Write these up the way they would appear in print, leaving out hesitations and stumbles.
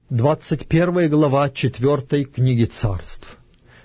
21 глава 4 книги Царств.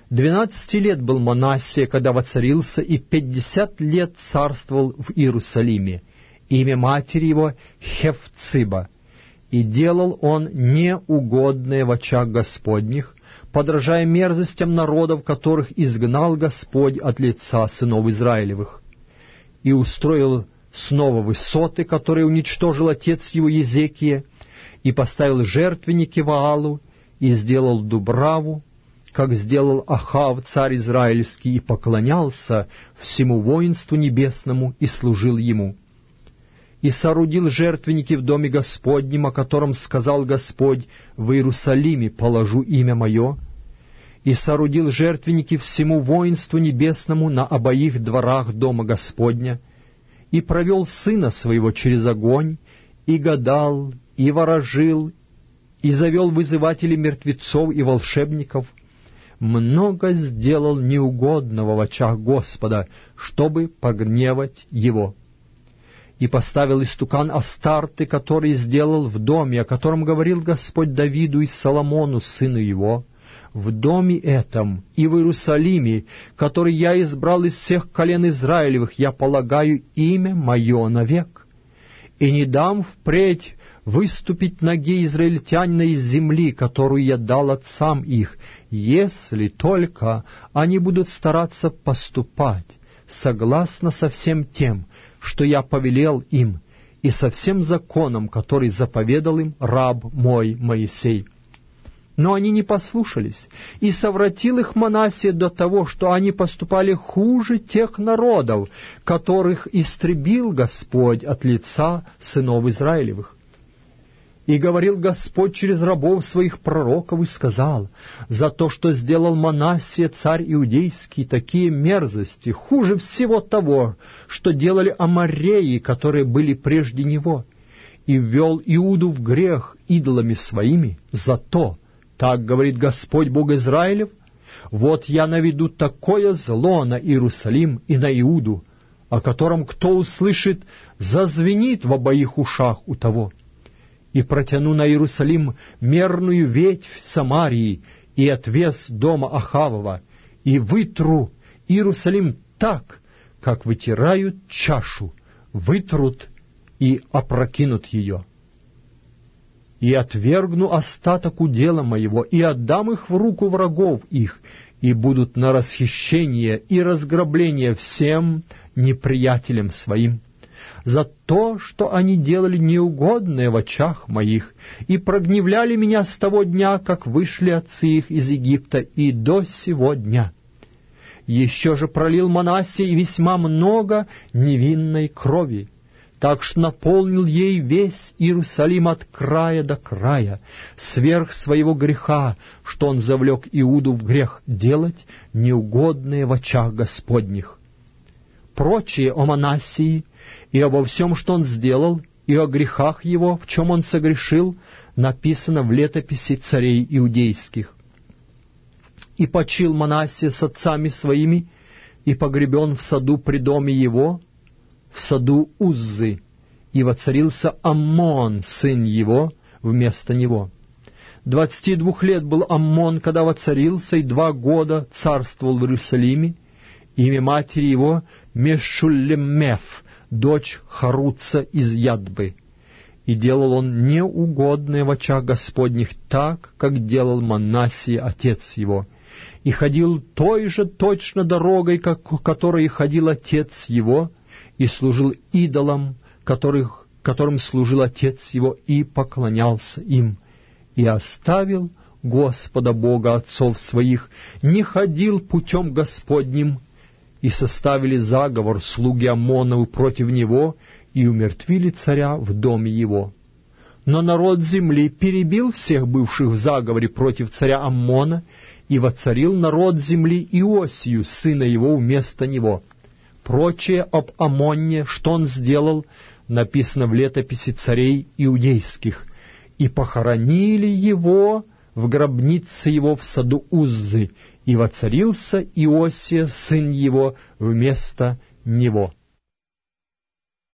12 лет был Манассия, когда воцарился, и 50 лет царствовал в Иерусалиме. Имя матери его Хефциба. И делал он неугодное в очах Господних, подражая мерзостям народов, которых изгнал Господь от лица сынов Израилевых. И устроил снова высоты, которые уничтожил отец его Езекия, и поставил жертвенники Ваалу, и сделал Дубраву, как сделал Ахав, царь израильский, и поклонялся всему воинству небесному, и служил ему. И соорудил жертвенники в доме Господнем, о котором сказал Господь: в Иерусалиме положу имя мое, и соорудил жертвенники всему воинству небесному на обоих дворах дома Господня, и провел сына своего через огонь, и гадал, и ворожил, и завел вызывателей мертвецов и волшебников, много сделал неугодного в очах Господа, чтобы погневать его. И поставил истукан Астарты, который сделал в доме, о котором говорил Господь Давиду и Соломону, сыну его: в доме этом и в Иерусалиме, который я избрал из всех колен Израилевых, я полагаю имя мое навек, и не дам впредь выступить ноге израильтянина из земли, которую я дал отцам их, если только они будут стараться поступать согласно со всем тем, что я повелел им, и со всем законом, который заповедал им раб мой Моисей. Но они не послушались, и совратил их Манассия до того, что они поступали хуже тех народов, которых истребил Господь от лица сынов Израилевых. И говорил Господь через рабов своих пророков и сказал: за то, что сделал Манассия, царь иудейский, такие мерзости, хуже всего того, что делали амореи, которые были прежде него, и ввел Иуду в грех идолами своими, за то, так говорит Господь Бог Израилев, вот я наведу такое зло на Иерусалим и на Иуду, о котором кто услышит, зазвенит в обоих ушах у того. И протяну на Иерусалим мерную ветвь Самарии и отвес дома Ахавова, и вытру Иерусалим так, как вытирают чашу, вытрут и опрокинут ее. И отвергну остаток удела моего, и отдам их в руку врагов их, и будут на расхищение и разграбление всем неприятелям своим, за то, что они делали неугодное в очах моих, и прогневляли меня с того дня, как вышли отцы их из Египта, и до сего дня. Еще же пролил Манассия весьма много невинной крови, так что наполнил ей весь Иерусалим от края до края, сверх своего греха, что он завлек Иуду в грех делать неугодное в очах Господних. Прочее о Манассии и обо всем, что он сделал, и о грехах его, в чем он согрешил, написано в летописи царей иудейских. И почил Манассия с отцами своими, и погребен в саду при доме его, в саду Уззы, и воцарился Аммон, сын его, вместо него. 22 лет был Аммон, когда воцарился, и 2 года царствовал в Иерусалиме. Имя матери его Мешуллемеф, дочь Харуца из Ядбы. И делал он неугодное в очах Господних так, как делал Манассия, отец его, и ходил той же точно дорогой, которой ходил отец его, и служил идолам, которым служил отец его, и поклонялся им, и оставил Господа Бога отцов своих, не ходил путем Господним, и составили заговор слуги Аммоновы против него, и умертвили царя в доме его. Но народ земли перебил всех бывших в заговоре против царя Аммона, и воцарил народ земли Иосию, сына его, вместо него. Прочее об Аммоне, что он сделал, написано в летописи царей иудейских. И похоронили его в гробнице его в саду Уззы, и воцарился Иосия, сын его, вместо него.